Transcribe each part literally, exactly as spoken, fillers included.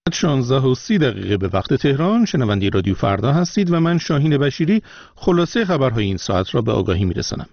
شانزده و سی دقیقه به وقت تهران. شنونده رادیو فردا هستید و من شاهین بشیری خلاصه خبرهای این ساعت را به آگاهی میرسانم.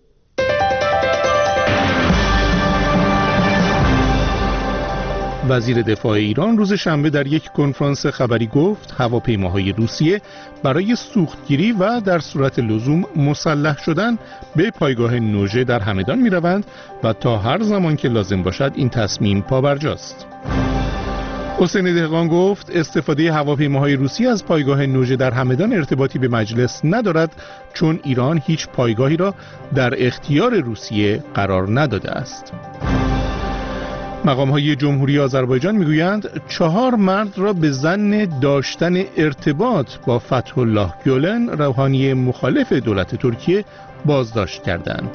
وزیر دفاع ایران روز شنبه در یک کنفرانس خبری گفت هواپیماهای روسیه برای سوختگیری و در صورت لزوم مسلح شدن به پایگاه نوژه در همدان می روند و تا هر زمان که لازم باشد این تصمیم پابرجاست. حسین دهقان گفت استفاده هواپیماهای روسی از پایگاه نوژه در همدان ارتباطی به مجلس ندارد، چون ایران هیچ پایگاهی را در اختیار روسیه قرار نداده است. مقام‌های جمهوری آذربایجان میگویند چهار مرد را به ظن داشتن ارتباط با فتح الله گولن، روحانی مخالف دولت ترکیه، بازداشت کردند.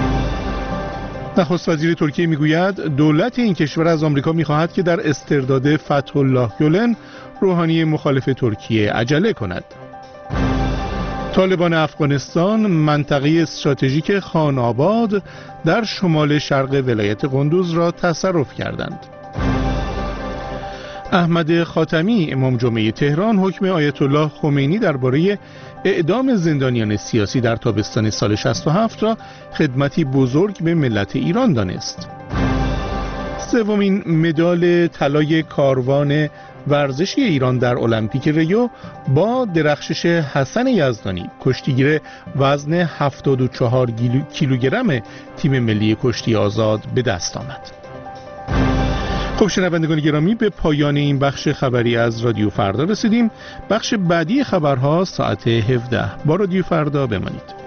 نخست وزیر ترکیه میگوید دولت این کشور از آمریکا میخواهد که در استرداد فتح الله گولن، روحانی مخالف ترکیه، عجله کند. طالبان افغانستان منطقه استراتژیک خان آباد در شمال شرق ولایت قندوز را تصرف کردند. احمد خاتمی امام جمعه تهران حکم آیت الله خمینی درباره اعدام زندانیان سیاسی در تابستان سال شصت و هفت را خدمتی بزرگ به ملت ایران دانست. سومین مدال طلای کاروان ورزشی ایران در المپیک ریو با درخشش حسن یزدانی، کشتیگیر وزن هفتاد و چهار کیلوگرم تیم ملی کشتی آزاد، به دست آمد. خب شنوندگان گرامی، به پایان این بخش خبری از رادیو فردا رسیدیم. بخش بعدی خبرها ساعت هفده با رادیو فردا بمانید.